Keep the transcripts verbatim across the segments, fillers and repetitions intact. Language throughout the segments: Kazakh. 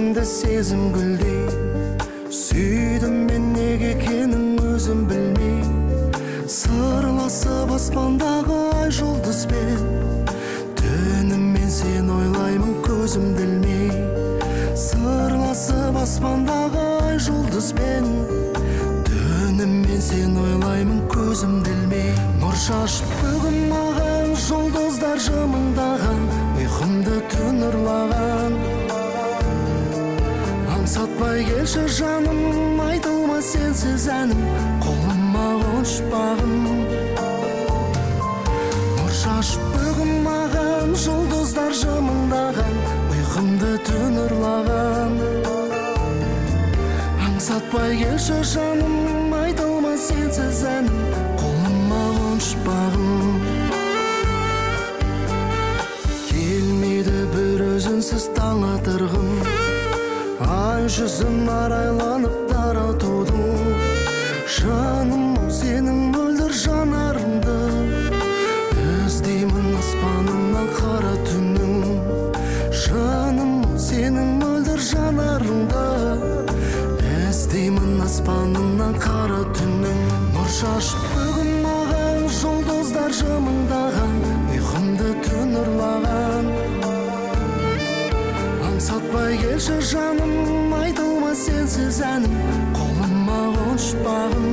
бетіңді сезім гүлдей, сүйдім мен неге екенін өзім білмей. Сырласып аспандағы ай жұлдызбен, түнімен сен ойлаймын көзімді ілмей. Сырласып аспандағы ай жұлдызбен, түнімен сен ойлаймын көзімді ілмей. Нұр шашып бүгін маған жұлдыздар жымыңдаған, ұйқымды түн ұрлаған. Аңсатпай келші жаным, айтылмас сенсіз әнім, қолыма қонышпағым. Нұр шашып бүгін маған жұлдыздар жымыңдаған, ұйқымды түн ұрлаған. Аңсатпай келші жаным, айтылмас сенсіз әнім, қолыма қонышпағым. Келмейді бір өзінсіз таң атырғым, ай жүзін арайланып таратудың. Жаным сенің мөлдір жанарыңды, іздеймін аспанымнан қара түннің. Жаным сенің мөлдір жанарыңды, іздеймін аспанымнан қара түннің. Нұр шашып бүгін маған жұлдыздар жымыңдаған, ұйқымды түн ұрлаған. Аңсатпай келші жаным, айтылмас сенсіз әнім, қолыма қонышпағым.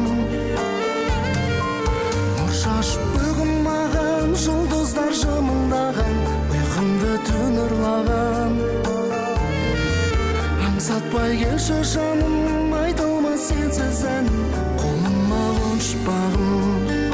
Нұр шашып бүгін маған жұлдыздар жымыңдаған, ұйқымды түн ұрлаған. Аңсатпай келші жаным, айтылмас сенсіз әнім, қолыма қонышпағым.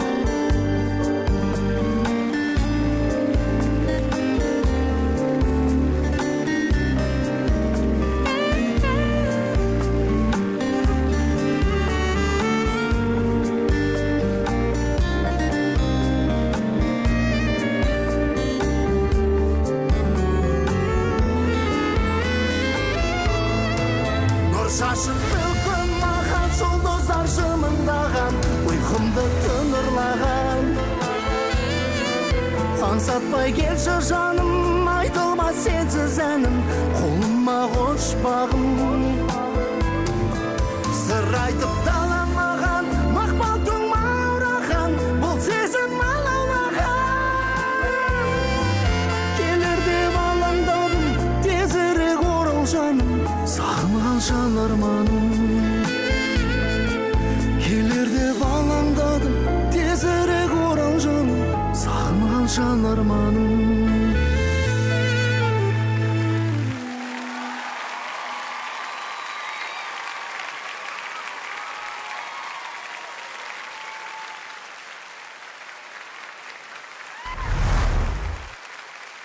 Шашып бүгін маған жұлдыздар жымыңдаған, ұйқымды түн ұрлаған. Аңсатпай келші жаным, айтылмас сенсіз әнім, қолыма қонышпағым. Сыр айтып далам маған, мақпал түн маураған, бұл сезім алаулаған. Келер деп алаңдадым, тезірек орал жаным, сағынған жан арманым. Келер деп алаңдадым, тезірек орал жаным, сағынған жан арманым.